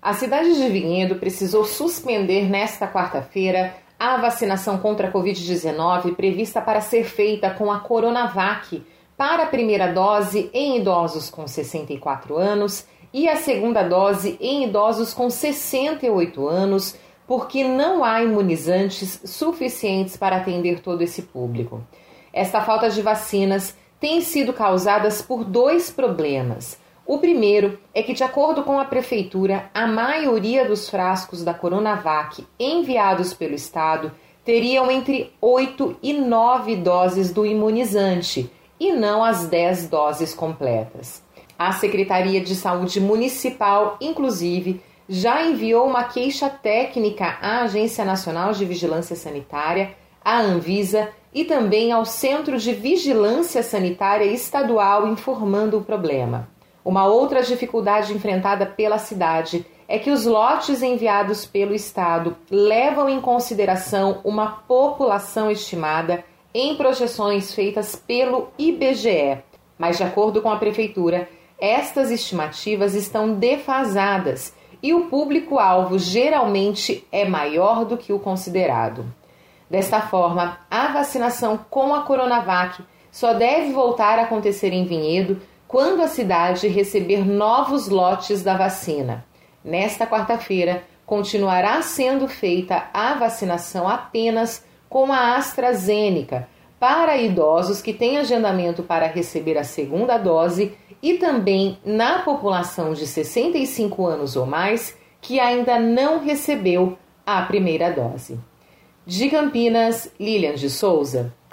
A cidade de Vinhedo precisou suspender nesta quarta-feira a vacinação contra a Covid-19 prevista para ser feita com a Coronavac para a primeira dose em idosos com 64 anos e a segunda dose em idosos com 68 anos, porque não há imunizantes suficientes para atender todo esse público. Esta falta de vacinas tem sido causada por dois problemas. O primeiro é que, de acordo com a Prefeitura, a maioria dos frascos da Coronavac enviados pelo Estado teriam entre 8 e 9 doses do imunizante e não as 10 doses completas. A Secretaria de Saúde Municipal, inclusive, já enviou uma queixa técnica à Agência Nacional de Vigilância Sanitária, à Anvisa e também ao Centro de Vigilância Sanitária Estadual informando o problema. Uma outra dificuldade enfrentada pela cidade é que os lotes enviados pelo Estado levam em consideração uma população estimada em projeções feitas pelo IBGE. Mas, de acordo com a Prefeitura, estas estimativas estão defasadas e o público-alvo geralmente é maior do que o considerado. Desta forma, a vacinação com a Coronavac só deve voltar a acontecer em Vinhedo quando a cidade receber novos lotes da vacina. Nesta quarta-feira, continuará sendo feita a vacinação apenas com a AstraZeneca para idosos que têm agendamento para receber a segunda dose e também na população de 65 anos ou mais que ainda não recebeu a primeira dose. De Campinas, Lilian de Souza.